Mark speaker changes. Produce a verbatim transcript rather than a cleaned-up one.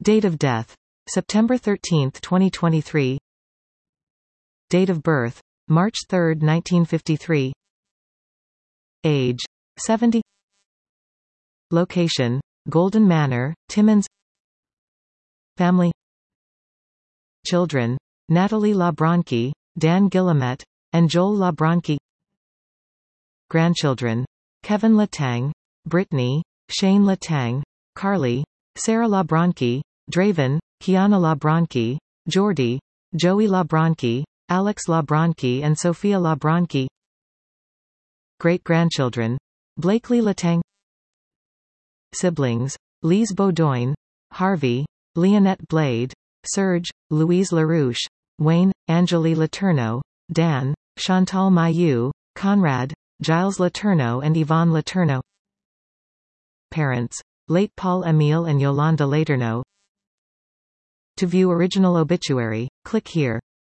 Speaker 1: Date of death: September thirteenth, twenty twenty-three. Date of birth: March third, nineteen fifty-three. Age: seventy. Location: Golden Manor, Timmins. Family. Children: Natalie LaBronchi, Dan Guillemette, and Joel LaBronchi. Grandchildren: Kevin Latang, Brittany, Shane Latang, Carly, Sarah LaBronchi, Draven, Kiana LaBronchi, Jordy, Joey LaBronchi, Alex LaBronchi and Sophia LaBronchi. Great-grandchildren: Blakely Latang. Siblings: Lise Beaudoin, Harvey, Leonette Blade, Serge, Louise LaRouche, Wayne, Angeli Letourneau, Dan, Chantal Mailloux, Conrad, Giles Letourneau and Yvonne Letourneau. Parents: late Paul Emile and Yolanda Letourneau. To view original obituary, click here.